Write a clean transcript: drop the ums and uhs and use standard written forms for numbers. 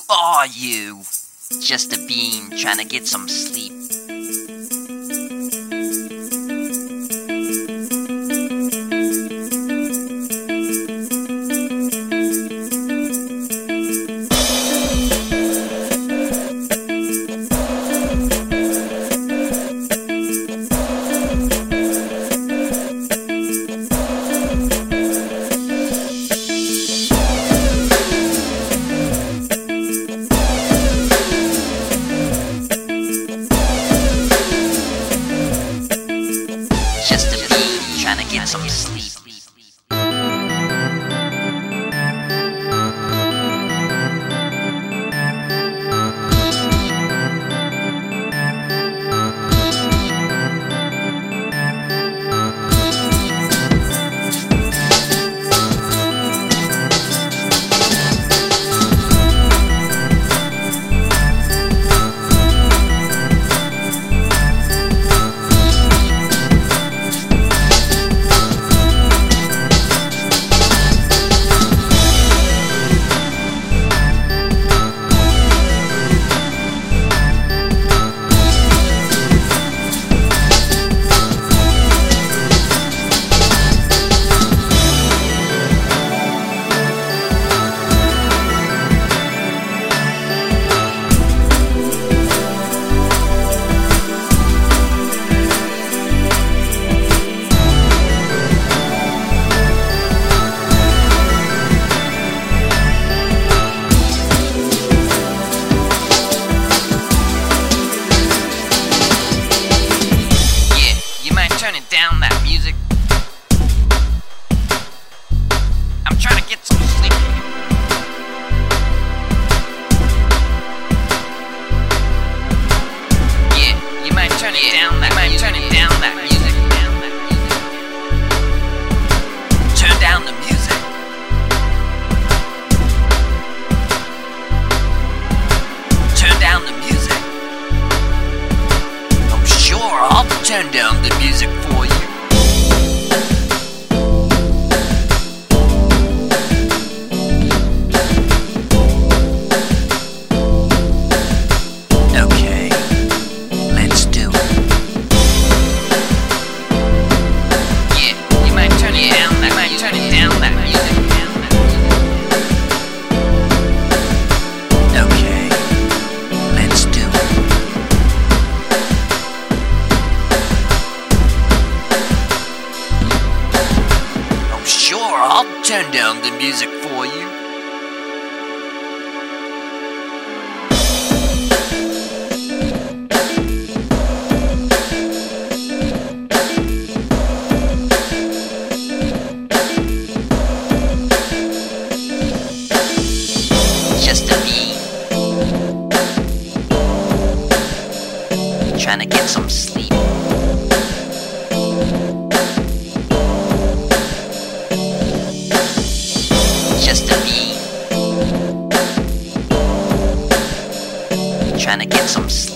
are you? Just a bean trying to get some sleep. Just a bean trying to get some sleep. Turning down that music. I'm trying to get some sleep. Yeah, you might turn it down that. Turn it down that music. Turn down the music. Turn down the music. I'm sure I'll turn down the music for you. Okay, let's do it. Yeah, you might turn it down that. Turn it down that music. Okay, let's do it. Sure, I'll turn down the music for you. Just a bean trying to get some sleep. Just a bean trying to get some sleep.